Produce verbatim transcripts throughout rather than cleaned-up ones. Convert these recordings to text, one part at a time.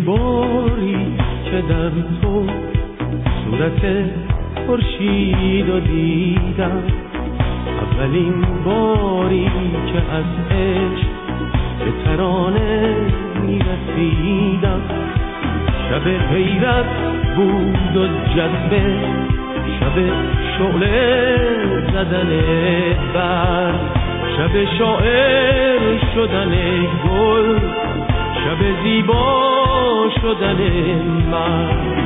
باری که در تو صورت خورشید رو دیدم، اولین باری که از عشق به ترانه میرسیدم. شب حیرت بود و جذبه، شب شعله زدن برق، شب شاعر شدن گل، شب زیبا شدن مرد.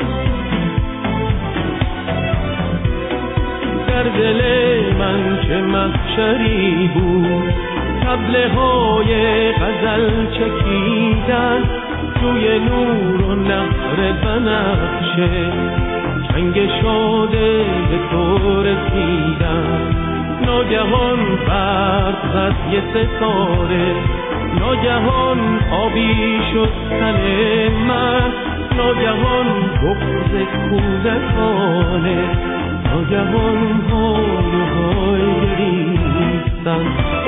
در دل من چه محشری بود، طبله های غزل چکیدن، توی نور و نهر بنفشه چنگ شاده به تو رسیدن. ناگهان برق زد یه ستاره، ناگهان آبی شد تن من، ناگهان بغض کودکانه، ناگهان های های گریستن.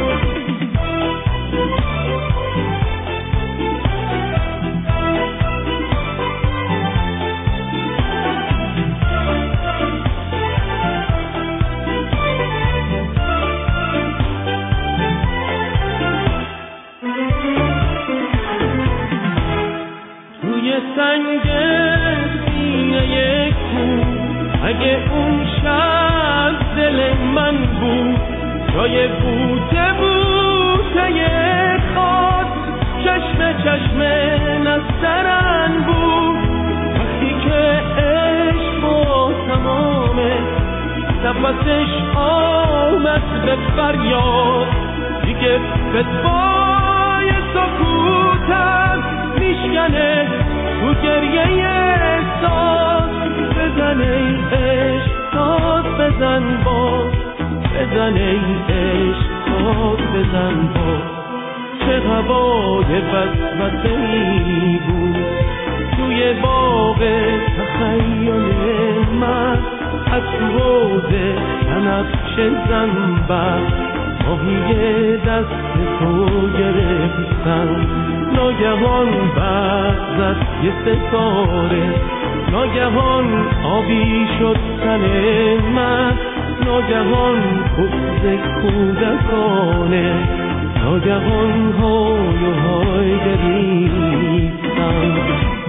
سنگ سینه کو اگه اون شب دل من بود، جای بوته بوته خاک، چشم چشم نسترن بود. وقتی که عشق با تمامه نفسش آمد به فریاد، دیگه فتوای سکوتم میشکنه تو گریه ساز. بزن ای عشق ساز بزن باز، بزن ای عشق ساز بزن باز. چه هوای وسوسه‌ای بود توی باغ تخیل من، از تو حوض بنفش زنبق ماهی دست تو گرفتم. ناگهان برق زد یه ستاره، ناگهان آبی شد تن من، ناگهان بغض کودکانه، ناگهان های و های گریستم.